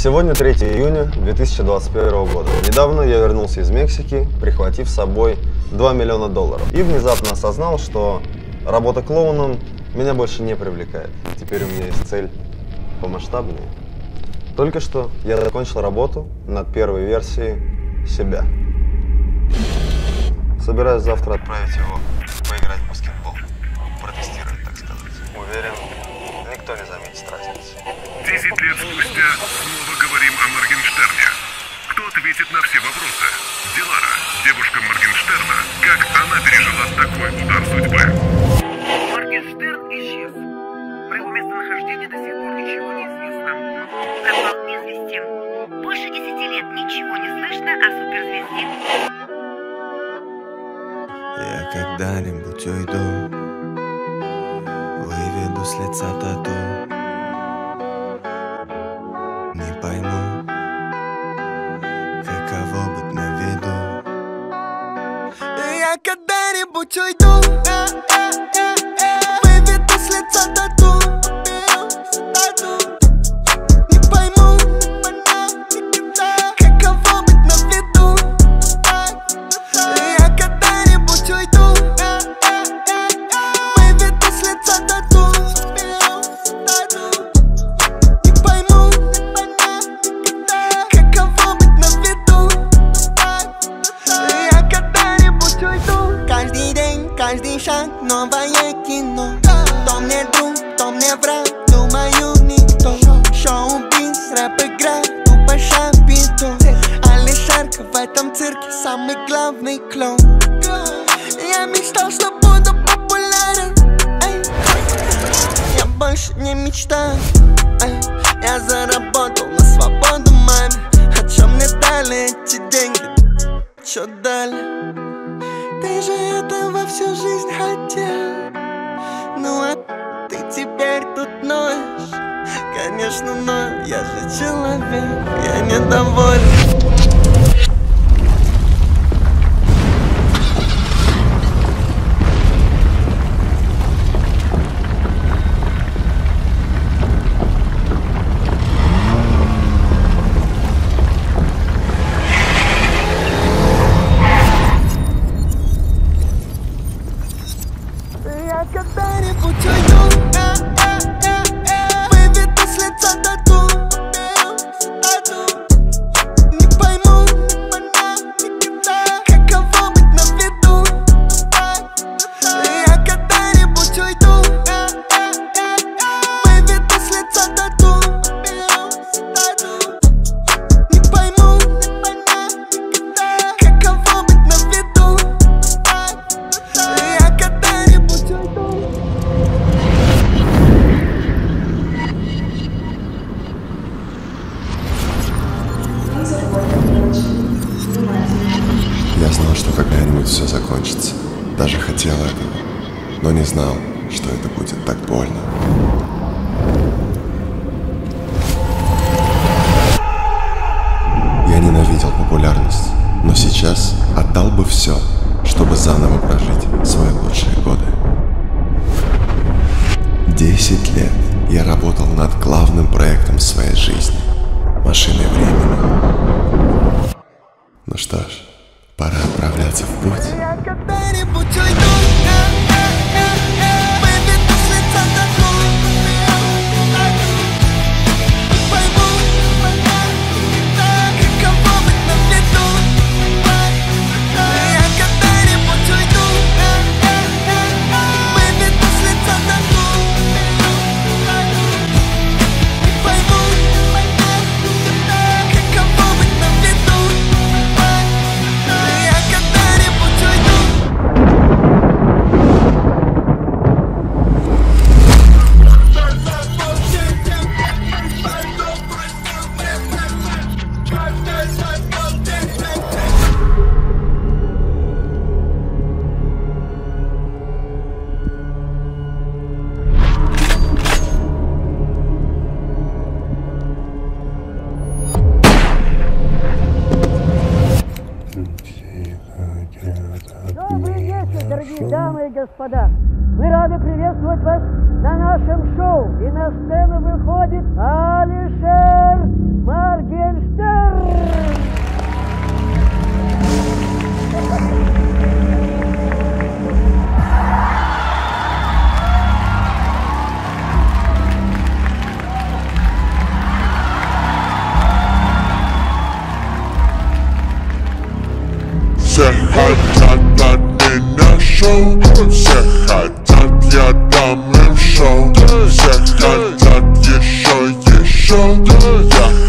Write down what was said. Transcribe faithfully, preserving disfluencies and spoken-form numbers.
Сегодня третье июня две тысячи двадцать первого года. Недавно я вернулся из Мексики, прихватив с собой два миллиона долларов. И внезапно осознал, что работа клоуном меня больше не привлекает. Теперь у меня есть цель помасштабнее. Только что я закончил работу над первой версией себя. Собираюсь завтра отправить его поиграть в баскетбол. Протестировать, так сказать. Уверен, никто не заметит разницы. Десять лет спустя снова говорим о Моргенштерне. Кто ответит на все вопросы? Дилара, девушка Моргенштерна, как она пережила такой удар судьбы? Моргенштерн исчез. Про его местонахождение до сих пор ничего не известно. Пропал без вести. Больше десяти лет ничего не слышно о суперзвезде. Я когда-нибудь уйду, выведу с лица тату. Не пойму, каково быть на виду. Я когда-нибудь уйду, выведу с лица тату. Не пойму, каково быть на виду. Я когда-нибудь уйду, выведу с лица тату. Не пойму, каково быть на виду. Я когда-нибудь уйду. Каждый день, каждый шаг, новое кино. Кто мне друг, кто мне враг, думаю никто. Шоу-биз, рэп-игра, тупо шапито. Алишерка в этом цирке самый главный клоун. Я мечтал, что буду популярен, эй. Я больше не мечтаю, эй. Я заработал на свободу маме. А чё мне дали эти деньги? Чё дали? Ты же этого всю жизнь хотел. Ну а ты теперь тут ноешь. Конечно, но я же человек, я недоволен. Я когда-нибудь уйду, выведу с лица тату. Не пойму, каково быть на виду. Я когда-нибудь уйду, выведу с лица тату. Не пойму, каково быть на виду. Я когда-нибудь уйду. Я знал, что когда-нибудь все закончится. Даже хотел этого, но не знал, что это будет так больно. Я ненавидел популярность, но сейчас отдал бы все, чтобы заново прожить свои лучшие годы. Десять лет я работал над главным проектом своей жизни – машиной времени. Ну что ж, пора отправляться в путь. Я когда-нибудь уйду, выведу с лица тату. Не пойму, каково быть на виду. Я когда-нибудь уйду, выведу с лица тату. Не пойму, каково быть на виду. Я когда-нибудь уйду. Добрый вечер, дорогие дамы и господа! Мы рады приветствовать вас на нашем шоу. И на сцену выходит Алишер Маргенштерн. еще.